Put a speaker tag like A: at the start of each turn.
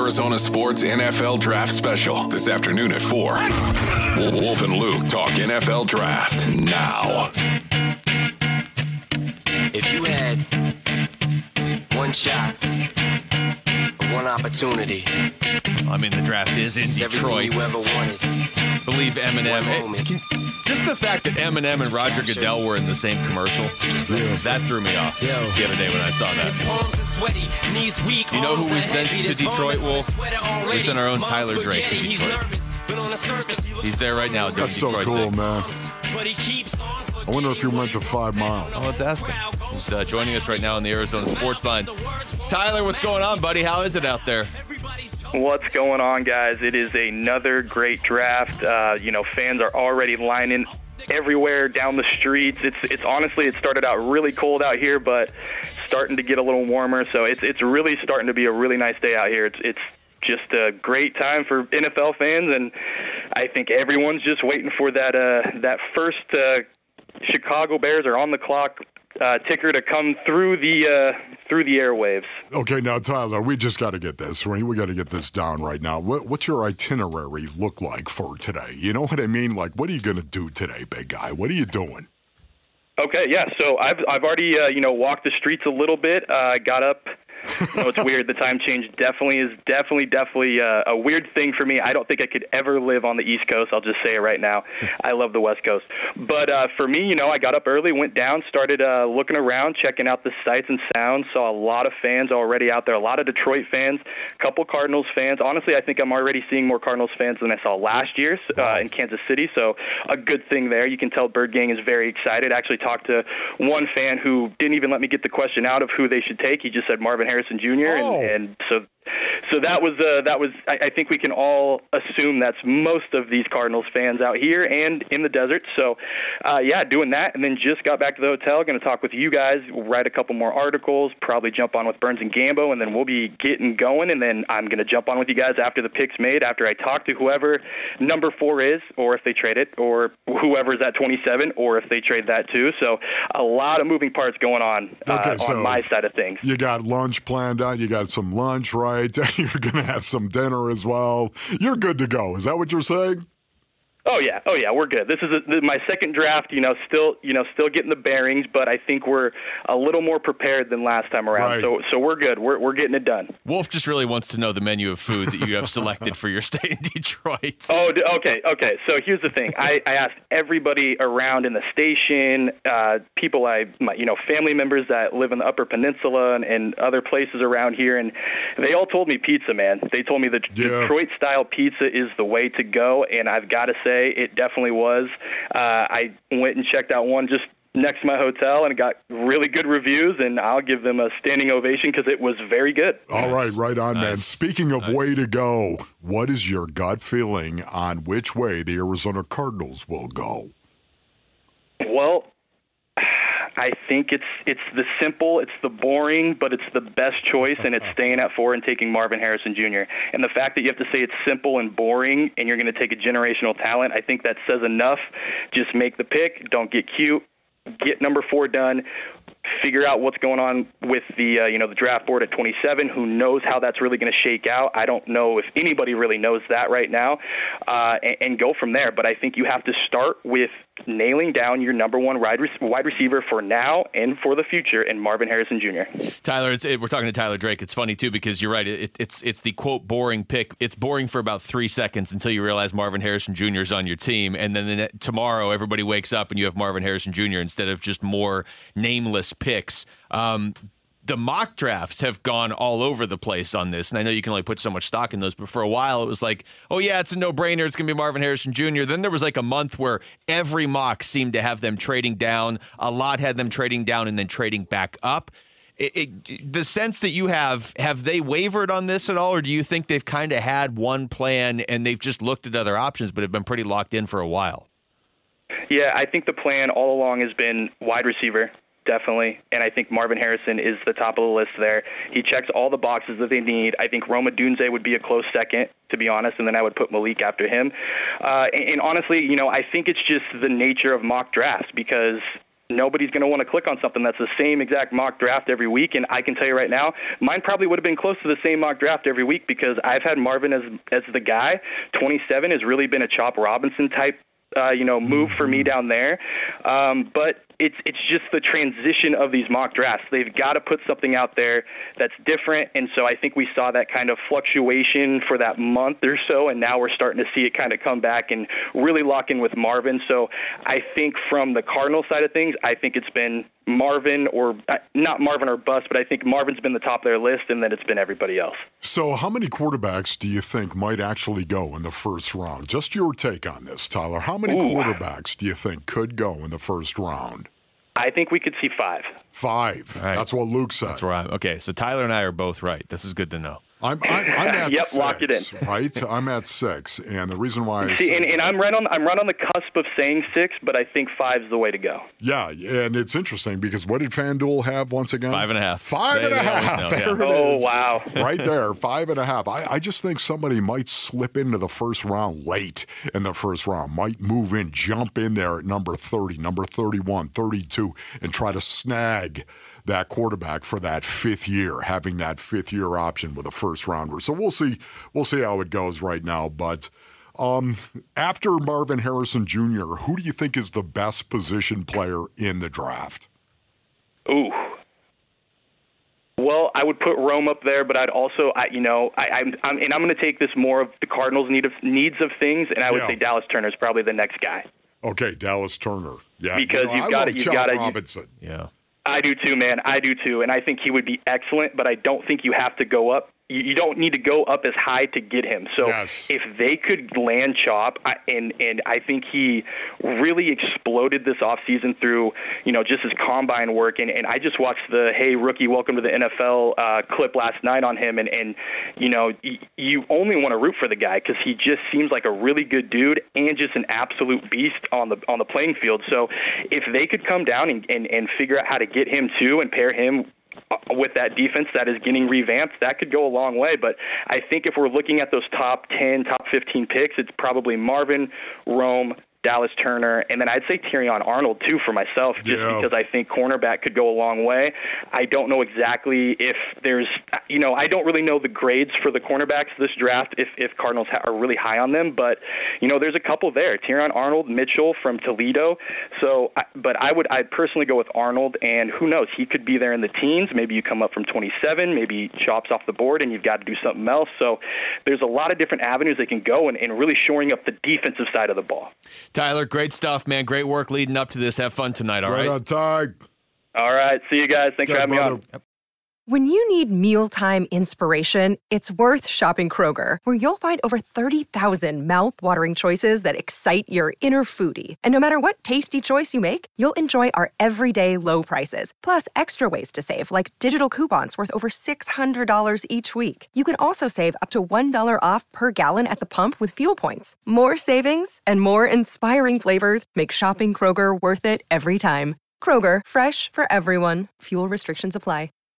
A: Arizona Sports NFL Draft Special this afternoon at 4. Wolf and Luke talk NFL Draft now.
B: If you had one shot, one opportunity.
C: I mean, the draft is in Detroit.
B: You ever wanted.
C: Believe Eminem. Just the fact that Eminem and Roger Goodell were in the same commercial, that threw me off the other day when I saw that. You know who we sent to Detroit, Wolf? We sent our own Tyler Drake to Detroit. He's there right now doing
D: That's so
C: Detroit
D: cool,
C: things.
D: man. I wonder if you went to 5 Mile.
C: Oh, let's ask him. He's joining us right now on the Arizona Sports Line. Tyler, what's going on, buddy? How is it out there?
E: What's going on, guys? It is another great draft. Fans are already lining everywhere down the streets. It's honestly, it started out really cold out here, but starting to get a little warmer. So it's really starting to be a really nice day out here. It's just a great time for NFL fans, and I think everyone's just waiting for that first Chicago Bears are on the clock ticker to come through the airwaves.
D: Okay, now, Tyler, we just got to get this. We got to get this down right now. What's your itinerary look like for today? You know what I mean? Like, what are you going to do today, big guy? What are you doing?
E: Okay, yeah. So I've already walked the streets a little bit. Got up. It's weird. The time change definitely a weird thing for me. I don't think I could ever live on the East Coast. I'll just say it right now. I love the West Coast. But for me, I got up early, went down, started looking around, checking out the sights and sounds. Saw a lot of fans already out there, a lot of Detroit fans, a couple Cardinals fans. Honestly, I think I'm already seeing more Cardinals fans than I saw last year in Kansas City. So a good thing there. You can tell Bird Gang is very excited. I actually talked to one fan who didn't even let me get the question out of who they should take. He just said Marvin Harrison Jr. And so that was I think we can all assume that's most of these Cardinals fans out here and in the desert. So doing that, and then just got back to the hotel. Going to talk with you guys, write a couple more articles, probably jump on with Burns and Gambo, and then we'll be getting going. And then I'm going to jump on with you guys after the pick's made, after I talk to whoever number 4 is, or if they trade it, or whoever's at 27, or if they trade that too. So a lot of moving parts going on on my side of things.
D: You got lunch planned out. You got some lunch, right? You're going to have some dinner as well. You're good to go. Is that what you're saying?
E: Oh yeah, we're good. This is my second draft. Still getting the bearings, but I think we're a little more prepared than last time around. Right. So we're good. We're getting it done.
C: Wolf just really wants to know the menu of food that you have selected for your stay in Detroit.
E: Oh, okay. So here's the thing. I asked everybody around in the station, people family members that live in the Upper Peninsula and other places around here, and they all told me pizza, man. They told me the Detroit style pizza is the way to go, and I've got to say, it definitely was. I went and checked out one just next to my hotel, and it got really good reviews, and I'll give them a standing ovation because it was very good.
D: All right on, man. Speaking of way to go, what is your gut feeling on which way the Arizona Cardinals will go?
E: Well, I think it's the simple, it's the boring, but it's the best choice, and it's staying at 4 and taking Marvin Harrison Jr. And the fact that you have to say it's simple and boring and you're going to take a generational talent, I think that says enough. Just make the pick. Don't get cute. Get number 4 done. Figure out what's going on with the the draft board at 27. Who knows how that's really going to shake out? I don't know if anybody really knows that right now, and go from there. But I think you have to start with nailing down your number 1 wide receiver for now and for the future, and Marvin Harrison Jr.
C: Tyler, we're talking to Tyler Drake. It's funny too because you're right. It's the quote boring pick. It's boring for about 3 seconds until you realize Marvin Harrison Jr. is on your team, and then tomorrow everybody wakes up and you have Marvin Harrison Jr. instead of just more nameless picks. The mock drafts have gone all over the place on this, and I know you can only put so much stock in those, but for a while it was like, oh yeah, it's a no-brainer, it's going to be Marvin Harrison Jr. Then there was like a month where every mock seemed to have them trading down. A lot had them trading down and then trading back up. The sense that you have they wavered on this at all, or do you think they've kind of had one plan and they've just looked at other options but have been pretty locked in for a while?
E: Yeah, I think the plan all along has been wide receiver. Definitely, and I think Marvin Harrison is the top of the list there. He checks all the boxes that they need. I think Rome Odunze would be a close second, to be honest, and then I would put Malik after him. And honestly, I think it's just the nature of mock drafts because nobody's going to want to click on something that's the same exact mock draft every week. And I can tell you right now, mine probably would have been close to the same mock draft every week because I've had Marvin as the guy. 27 has really been a Chop Robinson type move for me down there. But it's just the transition of these mock drafts. They've got to put something out there that's different. And so I think we saw that kind of fluctuation for that month or so, and now we're starting to see it kind of come back and really lock in with Marvin. So I think from the Cardinal side of things, I think it's been Marvin or not Marvin or bust, but I think Marvin's been the top of their list, and then it's been everybody else.
D: So how many quarterbacks do you think might actually go in the first round? Just your take on this, Tyler. How many quarterbacks do you think could go in the first round?
E: I think we could see 5.
D: 5. Right. That's what Luke said.
C: That's where I'm. Okay, so Tyler and I are both right. This is good to know.
D: I'm at
E: yep,
D: 6,
E: lock it in.
D: Right? I'm at 6, and the reason why
E: I'm right on the cusp of saying 6, but I think 5 is the way to go.
D: Yeah, and it's interesting because what did FanDuel have once again?
C: 5.5.
D: 5.5. There it is.
E: Wow!
D: Right there, 5.5. I just think somebody might slip into the first round late in the first round, might move in, jump in there at number 30, number 31, 32, and try to snag that quarterback for that 5th year, having that 5th year option with a first rounder. So we'll see how it goes right now. But after Marvin Harrison Jr., who do you think is the best position player in the draft?
E: Ooh. Well, I would put Rome up there, but I'd also, I'm going to take this more of the Cardinals' needs of things, and I would say Dallas Turner is probably the next guy.
D: Okay, Dallas Turner. Yeah,
E: because you've got
D: Robinson.
C: Yeah.
E: I do too, man. I do too. And I think he would be excellent, but I don't think you have to go up. You don't need to go up as high to get him. So if they could land Chop, and I think he really exploded this offseason through, just his combine work. And I just watched the, hey, rookie, welcome to the NFL clip last night on him. And you only want to root for the guy because he just seems like a really good dude and just an absolute beast on the playing field. So if they could come down and figure out how to get him too and pair him with that defense that is getting revamped, that could go a long way. But I think if we're looking at those top 10, top 15 picks, it's probably Marvin, Rome, Dallas Turner, and then I'd say Terrion Arnold, too, for myself, just because I think cornerback could go a long way. I don't know exactly if there's, I don't really know the grades for the cornerbacks this draft if Cardinals are really high on them, but, there's a couple there. Terrion Arnold, Mitchell from Toledo. So, but I'd personally go with Arnold, and who knows, he could be there in the teens. Maybe you come up from 27, maybe Chop's off the board, and you've got to do something else. So there's a lot of different avenues they can go and really shoring up the defensive side of the ball.
C: Tyler, great stuff, man. Great work leading up to this. Have fun tonight, all right?
D: Right on, Ty.
E: All right. See you guys. Thanks for having me on.
C: Yep.
F: When you need mealtime inspiration, it's worth shopping Kroger, where you'll find over 30,000 mouth-watering choices that excite your inner foodie. And no matter what tasty choice you make, you'll enjoy our everyday low prices, plus extra ways to save, like digital coupons worth over $600 each week. You can also save up to $1 off per gallon at the pump with fuel points. More savings and more inspiring flavors make shopping Kroger worth it every time. Kroger, fresh for everyone. Fuel restrictions apply.